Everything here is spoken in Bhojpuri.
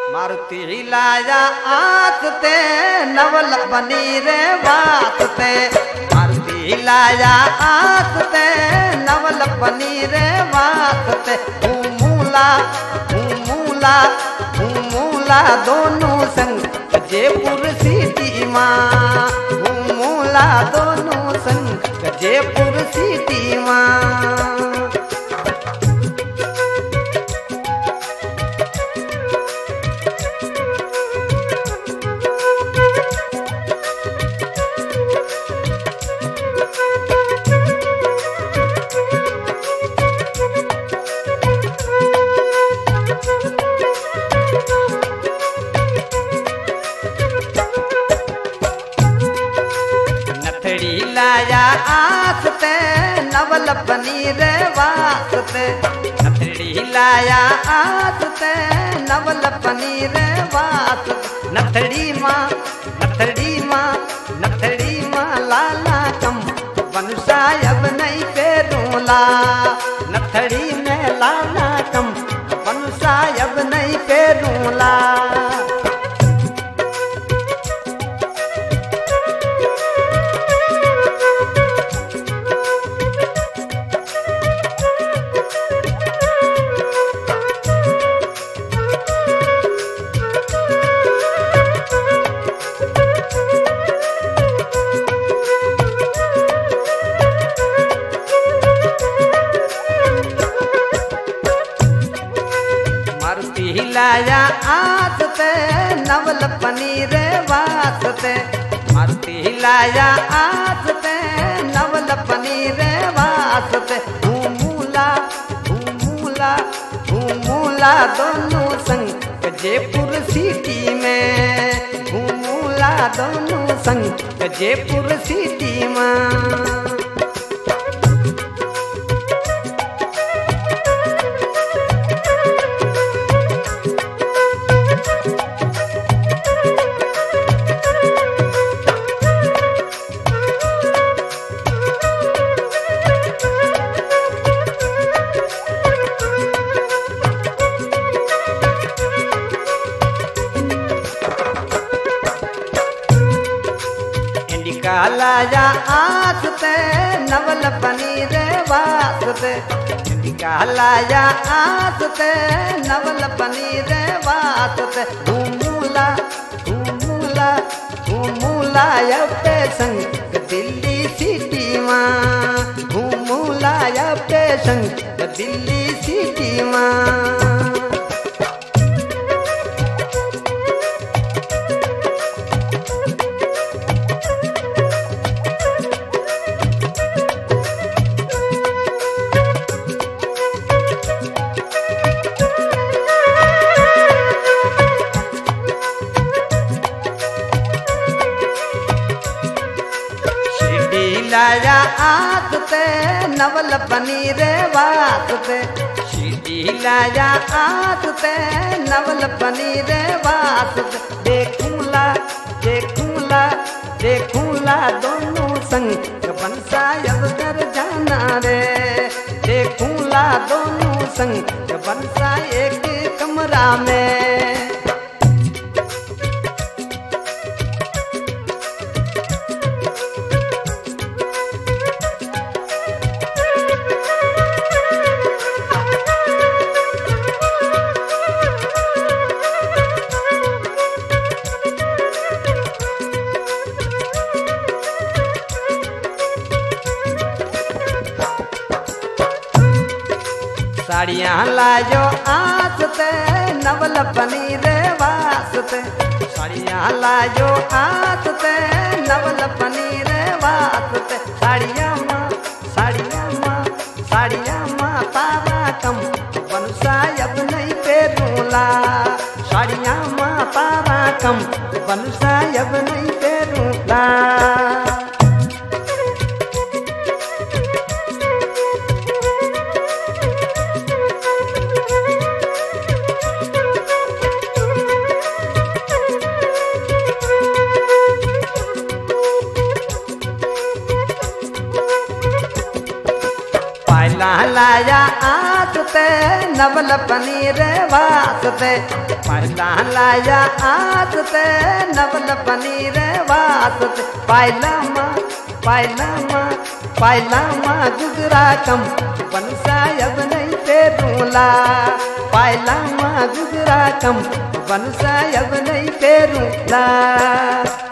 मारुति लाया आसते नवल बनी रे वासते। मारुति लाया आसते नवल बनी रे वासते। घूमूला घूमूला घूमूला दोनों संग जयपुर सिटी माँ। घूमूला दोनों संग जयपुर सिटी माँ। लाया आसते नवल बनी रे वासते। नथड़ी लाया आसते नवल बनी रे वासते। नथड़ी माँ लाला कम बनसायब नहीं पेरूला। नथड़ी में लाला कम बनसायब नहीं पेरूला। लाया आसते नवल बनी रे वासते। मारुति लाया आसते नवल बनी रे वासते। घूमूला घूमूला घूमूला दोनों संग जयपुर सिटी में। घूमूला दोनों संग जयपुर सिटी में। लाया आसते नवल बनी रे वासते। लाया आसते नवल बनी रे वासते। घूमूला घूमूला घूमूला अपने संग दिल्ली सिटी माँ। घूमूला अपने संग दिल्ली सिटी माँ। लाया आसते नवल बनी रे वासते। शिरडी लाया आसते नवल बनी रे वासते। देखूला देखूला देखूला दोनों संग बनसायब कर जाना रे। देखूला दोनों संग बनसा एक कमरा में। साड़ियाँ लायो आसते नवल बनी रे वासते। साड़ियाँ लायो आसते नवल बनी रे वासते। साड़ियाँ माँ तारा कम बनसायब नहीं पेरूला। साड़ियाँ माँ तारा कम बनसायब नहीं पेरूला। लाया आसते नवल बनी रे वासते। पायला लाया आसते नवल पनीर वासते पायला माँ गुजरा कम बनसा अब नहीं फेरूला पायला माँ गुजरा कम बनसा अब नहीं फेरूला।